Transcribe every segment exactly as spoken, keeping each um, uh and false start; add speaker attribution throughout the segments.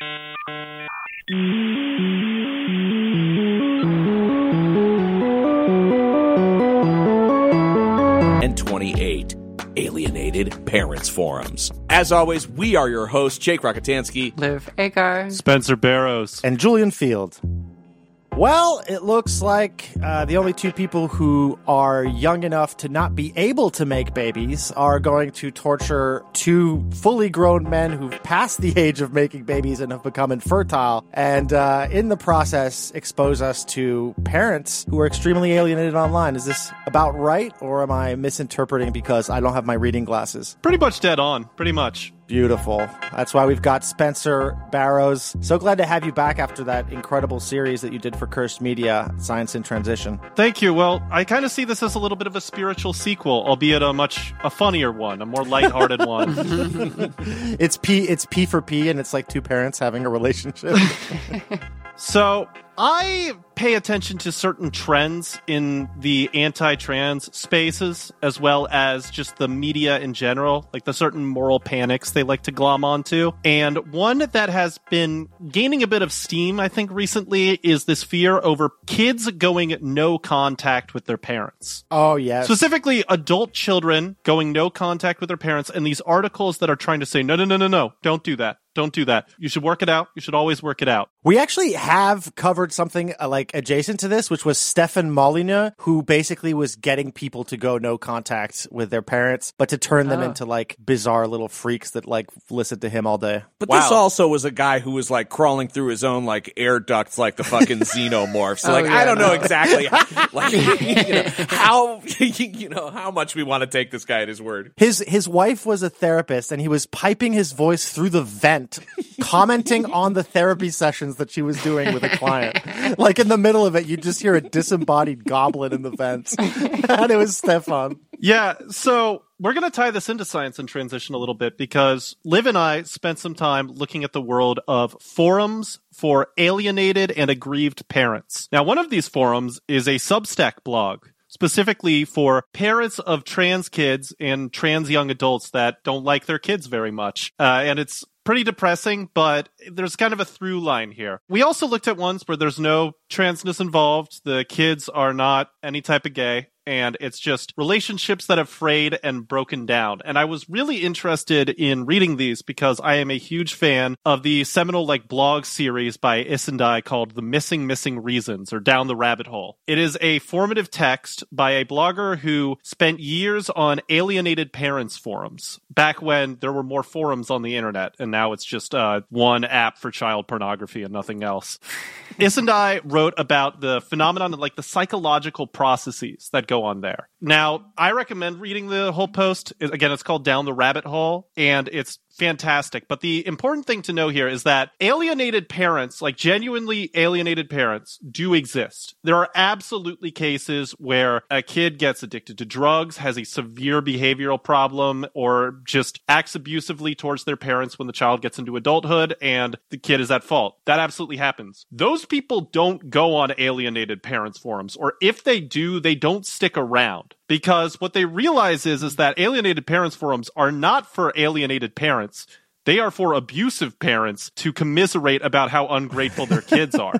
Speaker 1: And twenty-eight. Alienated Parents Forums. As always, we are your hosts, Jake Rockatansky,
Speaker 2: Liv Agar,
Speaker 3: Spencer Barrows,
Speaker 4: and Julian Field. Well, it looks like uh, the only two people who are young enough to not be able to make babies are going to torture two fully grown men who've passed the age of making babies and have become infertile, and uh, in the process expose us to parents who are extremely alienated online. Is this about right, or am I misinterpreting because I don't have my reading glasses?
Speaker 3: Pretty much dead on, pretty much.
Speaker 4: Beautiful. That's why we've got Spencer Barrows. So glad to have you back after that incredible series that you did for Cursed Media, Science in Transition.
Speaker 3: Thank you. Well, I kind of see this as a little bit of a spiritual sequel, albeit a much a funnier one, a more lighthearted one.
Speaker 4: It's P. It's P for P, and it's like two parents having a relationship.
Speaker 3: So I pay attention to certain trends in the anti-trans spaces, as well as just the media in general, like the certain moral panics they like to glom onto. And one that has been gaining a bit of steam, I think, recently is this fear over kids going no contact with their parents.
Speaker 4: Oh, yes.
Speaker 3: Specifically, adult children going no contact with their parents, and these articles that are trying to say, no, no, no, no, no, don't do that. Don't do that. You should work it out. You should always work it out.
Speaker 4: We actually have covered something uh, like adjacent to this, which was Stefan Molyneux, who basically was getting people to go no contact with their parents, but to turn them oh. into like bizarre little freaks that like listen to him all day.
Speaker 1: But
Speaker 3: wow.
Speaker 1: this also was a guy who was like crawling through his own like air ducts like the fucking xenomorph. So like, oh, yeah, I don't no. know exactly how, like, you know, how, you know, how much we want to take this guy at his word.
Speaker 4: His, his wife was a therapist, and he was piping his voice through the vent, commenting on the therapy sessions that she was doing with a client. Like in the middle of it, you just hear a disembodied goblin in the vents. And it was Stefan.
Speaker 3: Yeah, so we're going to tie this into Science in Transition a little bit, because Liv and I spent some time looking at the world of forums for alienated and aggrieved parents. Now, one of these forums is a Substack blog, specifically for parents of trans kids and trans young adults that don't like their kids very much. Uh, and it's pretty depressing, but there's kind of a through line here. We also looked at ones where there's no transness involved. The kids are not any type of gay, and it's just relationships that have frayed and broken down. And I was really interested in reading these because I am a huge fan of the seminal like blog series by Isendai called The Missing Missing Reasons, or Down the Rabbit Hole. It is a formative text by a blogger who spent years on alienated parents forums, back when there were more forums on the internet, and now it's just uh, one app for child pornography and nothing else. Isendai wrote about the phenomenon of like the psychological processes that go on there. Now, I recommend reading the whole post. Again, it's called Down the Rabbit Hole, and it's fantastic. But the important thing to know here is that alienated parents, like genuinely alienated parents, do exist. There are absolutely cases where a kid gets addicted to drugs, has a severe behavioral problem, or just acts abusively towards their parents when the child gets into adulthood and the kid is at fault. That absolutely happens. Those people don't go on alienated parents forums, or if they do, they don't stick around. Because what they realize is, is that alienated parents forums are not for alienated parents. They are for abusive parents to commiserate about how ungrateful their kids are.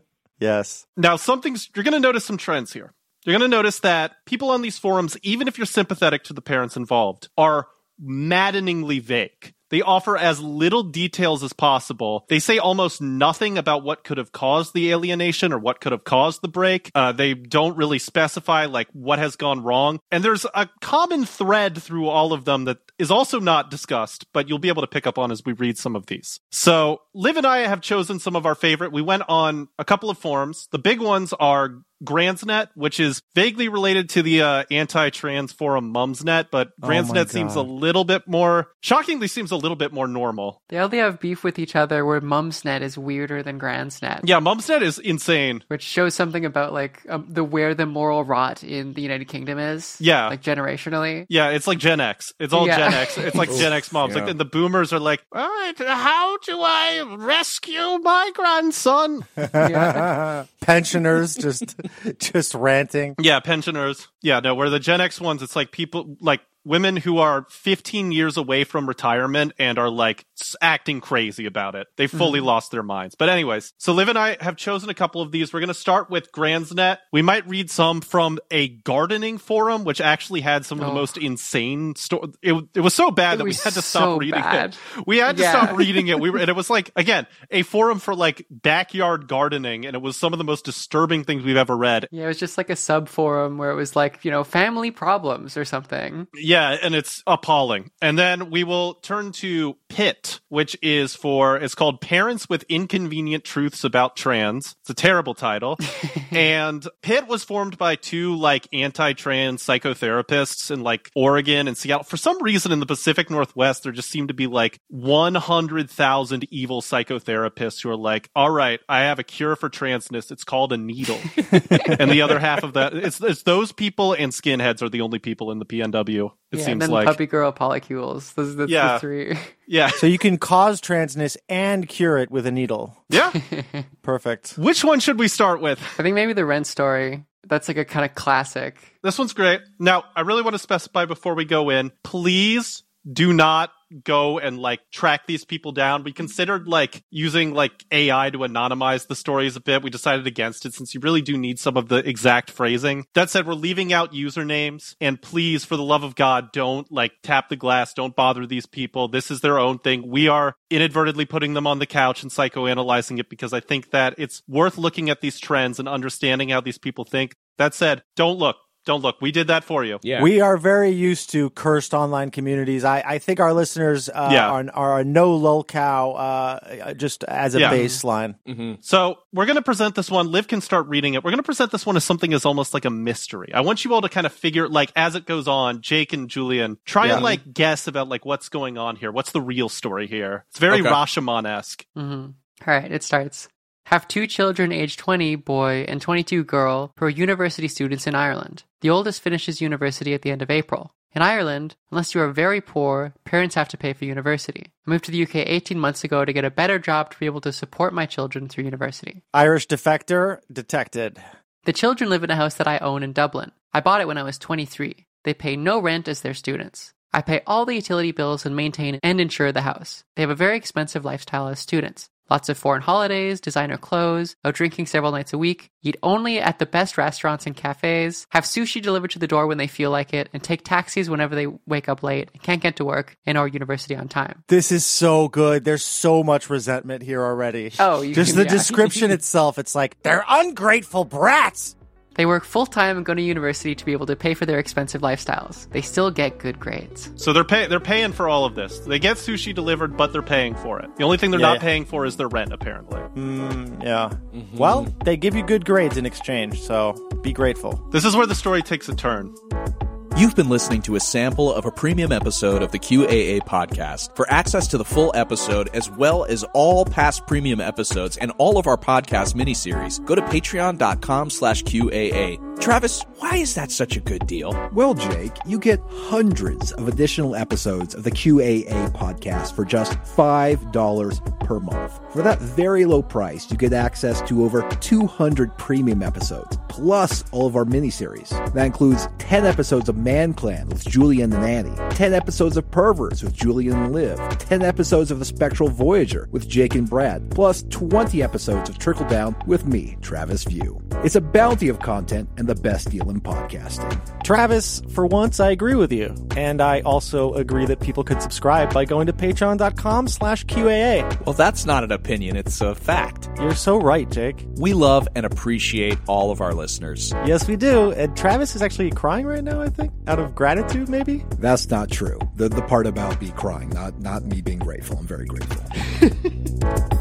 Speaker 4: Yes.
Speaker 3: Now, something's, you're going to notice some trends here. You're going to notice that people on these forums, even if you're sympathetic to the parents involved, are maddeningly vague. They offer as little details as possible. They say almost nothing about what could have caused the alienation or what could have caused the break. Uh, they don't really specify like what has gone wrong. And there's a common thread through all of them that is also not discussed, but you'll be able to pick up on as we read some of these. So Liv and I have chosen some of our favorite. We went on a couple of forums. The big ones are Gransnet, which is vaguely related to the uh, anti-trans forum Mumsnet, but Gransnet oh seems a little bit more, shockingly seems a little bit more normal.
Speaker 2: They only have beef with each other, where Mumsnet is weirder than Gransnet.
Speaker 3: Yeah, Mumsnet is insane.
Speaker 2: Which shows something about like um, the where the moral rot in the United Kingdom is.
Speaker 3: Yeah.
Speaker 2: Like generationally.
Speaker 3: Yeah, it's like Gen X. It's all yeah. Gen X. It's like Gen X moms.
Speaker 4: Yeah.
Speaker 3: Like, and the boomers are like, all right, how do I rescue my grandson?
Speaker 4: Yeah. Pensioners just just ranting.
Speaker 3: Yeah, pensioners. Yeah, no, where the Gen X ones, it's like people, like women who are fifteen years away from retirement and are like acting crazy about it. They fully mm-hmm. lost their minds. But anyways, so Liv and I have chosen a couple of these. We're going to start with Gransnet. We might read some from a gardening forum, which actually had some of the oh. most insane stories. It, it was so bad it that we had to stop
Speaker 2: so
Speaker 3: reading
Speaker 2: bad.
Speaker 3: it. We had to yeah. stop reading it. We were, and it was like, again, a forum for like backyard gardening, and it was some of the most disturbing things we've ever read.
Speaker 2: Yeah, it was just like a sub forum where it was like, you know, family problems or something.
Speaker 3: Yeah, and it's appalling. And then we will turn to Pit, which is for, it's called Parents with Inconvenient Truths About Trans. It's a terrible title. And Pit was formed by two like anti-trans psychotherapists in like Oregon and Seattle. For some reason in the Pacific Northwest, there just seemed to be like one hundred thousand evil psychotherapists who are like, all right, I have a cure for transness. It's called a needle. And the other half of that, it's, it's those people and skinheads are the only people in the P N W. It
Speaker 2: yeah,
Speaker 3: seems
Speaker 2: and then
Speaker 3: like
Speaker 2: puppy girl polycules. Those are the,
Speaker 3: yeah.
Speaker 2: the three.
Speaker 3: Yeah.
Speaker 4: So you can cause transness and cure it with a needle.
Speaker 3: Yeah.
Speaker 4: Perfect.
Speaker 3: Which one should we start with?
Speaker 2: I think maybe the Rent story. That's like a kind of classic.
Speaker 3: This one's great. Now, I really want to specify before we go in, please do not go and like track these people down. We considered like using like A I to anonymize the stories a bit. We decided against it since you really do need some of the exact phrasing. That said, we're leaving out usernames, and please, for the love of God, don't like tap the glass. Don't bother these people. This is their own thing. We are inadvertently putting them on the couch and psychoanalyzing it because I think that it's worth looking at these trends and understanding how these people think. That said, don't look. Don't look. We did that for you.
Speaker 1: Yeah.
Speaker 4: We are very used to cursed online communities. I, I think our listeners uh,
Speaker 3: yeah.
Speaker 4: are, are a no lolcow uh, just as a
Speaker 3: yeah.
Speaker 4: baseline.
Speaker 3: Mm-hmm. So we're going to present this one. Liv can start reading it. We're going to present this one as something as almost like a mystery. I want you all to kind of figure, like, as it goes on, Jake and Julian, try yeah. and, like, guess about, like, what's going on here. What's the real story here? It's very okay. Rashomon-esque.
Speaker 2: Mm-hmm. All right, it starts. Have two children aged twenty, boy, and twenty-two, girl, who are university students in Ireland. The oldest finishes university at the end of April. In Ireland, unless you are very poor, parents have to pay for university. I moved to the U K eighteen months ago to get a better job to be able to support my children through university.
Speaker 4: Irish defector detected.
Speaker 2: The children live in a house that I own in Dublin. I bought it when I was twenty-three. They pay no rent as their students. I pay all the utility bills and maintain and insure the house. They have a very expensive lifestyle as students. Lots of foreign holidays, designer clothes, out drinking several nights a week, eat only at the best restaurants and cafes, have sushi delivered to the door when they feel like it, and take taxis whenever they wake up late and can't get to work and or university on time.
Speaker 4: This is so good. There's so much resentment here already.
Speaker 2: Oh, you
Speaker 4: Just
Speaker 2: can,
Speaker 4: the
Speaker 2: yeah.
Speaker 4: description itself, it's like, they're ungrateful brats!
Speaker 2: They work full-time and go to university to be able to pay for their expensive lifestyles. They still get good grades.
Speaker 3: So they're pay- they're paying for all of this. They get sushi delivered, but they're paying for it. The only thing they're yeah, not yeah. paying for is their rent, apparently.
Speaker 4: Mm, yeah. Mm-hmm. Well, they give you good grades in exchange, so be grateful.
Speaker 3: This is where the story takes a turn.
Speaker 5: You've been listening to a sample of a premium episode of the Q A A podcast. For access to the full episode, as well as all past premium episodes and all of our podcast miniseries, go to patreon.com slash QAA. Travis, why is that such a good deal?
Speaker 6: Well, Jake, you get hundreds of additional episodes of the Q A A podcast for just five dollars per month. For that very low price, you get access to over two hundred premium episodes, plus all of our miniseries. That includes ten episodes of Man Clan with Julian and Annie, ten episodes of Perverts with Julian and Liv, ten episodes of The Spectral Voyager with Jake and Brad, plus twenty episodes of Trickle Down with me, Travis View. It's a bounty of content and the best deal in podcasting.
Speaker 4: Travis, for once, I agree with you. And I also agree that people could subscribe by going to patreon.com slash QAA.
Speaker 5: Well, that's not an opinion, it's a fact.
Speaker 4: You're so right, Jake.
Speaker 5: We love and appreciate all of our listeners.
Speaker 4: Yes, we do. And Travis is actually crying right now, I think, out of gratitude, maybe?
Speaker 6: That's not true. The the part about me crying, not, not me being grateful. I'm very grateful.